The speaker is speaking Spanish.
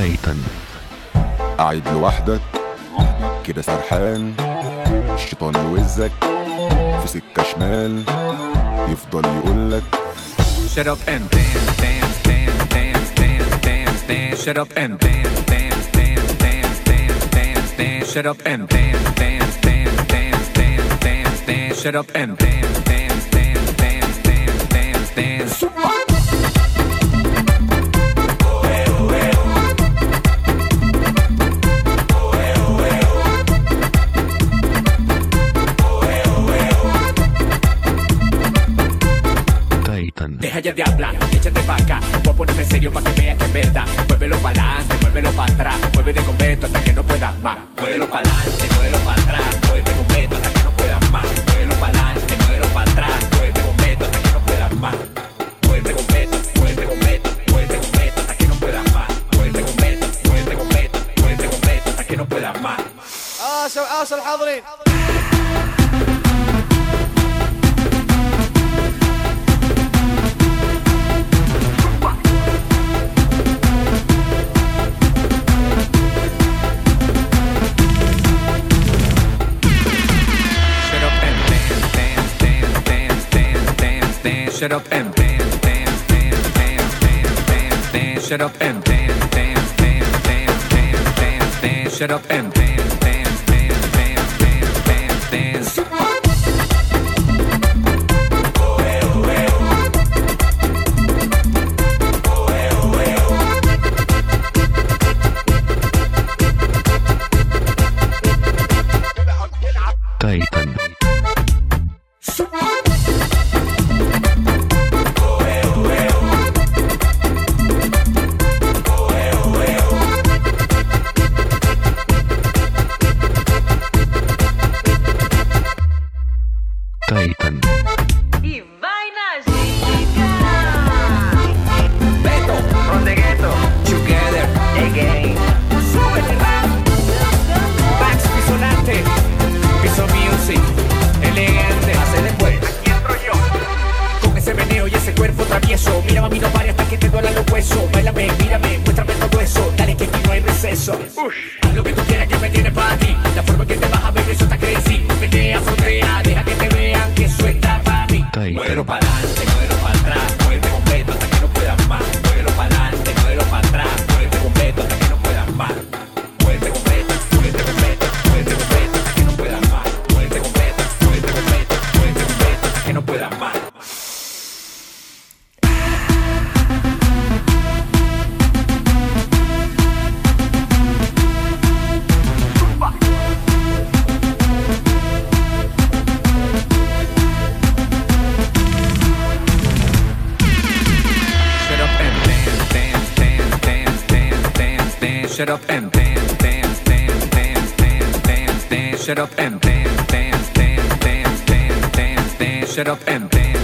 تايتن. قاعد لوحدك كده سرحان، الشيطان يوزك في سكة شمال، يفضل يقولك Shut up and dance, dance, dance, dance, dance, dance, dance. Shut up and dance, dance, dance, dance, dance, dance, dance. Shut up and dance, dance, dance, dance, dance, dance, dance. Shut up and dance, dance, dance, dance, dance, dance, dance. Deja ya de hablar, échate pa' acá. Voy a ponerme serio pa' que veas que es verdad. Muévelo pa' adelante, muévelo pa' atrás. Muévete completo hasta que no puedas más. Muévelo pa' adelante, muévelo pa' atrás. Muévete completo hasta que no puedas más. Muévelo pa' adelante, muévelo pa' atrás. Muévete completo hasta que no puedas más. Muévete completo, muévete completo, muévete completo hasta que no puedas más. Muévete completo, muévete completo, muévete completo hasta que no puedas más. عاش الحاضرين. Shut up and dance, dance, dance, dance, dance, dance, dance. Shut up and dance, dance, dance, dance, dance, dance, dance. Shut up and dance, dance, dance, dance, dance, dance, dance. تايتن. Titan. Y vaina chica. Beto, from the ghetto, together again. Súbete rap. Max Pisonante, Piso Music, elegante. Hace después. Aquí entro yo. Con ese meneo y ese cuerpo travieso. Mira mami, no pare hasta que te duelan los huesos. Báilame, mírame, muéstrame todo eso. Dale que aquí no hay receso. Haz lo que tú quieras que me tienes para ti. La forma que te vas a ver, eso está crazy. Menea, frontea, deja que te vean que eso está para mí. Muévelo para adelante, muévelo para atrás. Muévete completo hasta que no puedas más. Muévelo para adelante, muévelo para atrás. Muévete completo hasta que no puedas más. Muévete completo, muévete completo, muévete completo hasta que no puedas más. Muévete completo, muévete completo, muévete completo hasta que no puedas más. Shut up and dance, dance, dance, dance, dance, dance, dance. Shut up and dance, dance, dance, dance, dance, dance, dance. Shut up and dance.